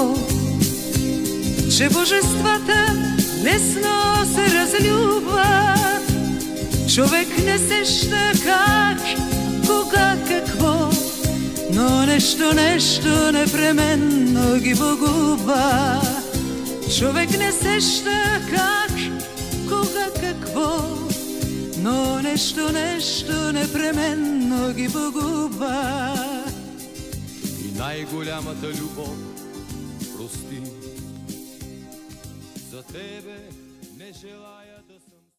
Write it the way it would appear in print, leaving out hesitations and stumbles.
какво? Че божествата лесно се разлюбват, човек не сеща как, кога, какво, но нещо непременно ги погубва. Човек не сеща как, кога, какво, но нещо непременно ги погубва. И най-голямата любов, прости, за тебе не желая.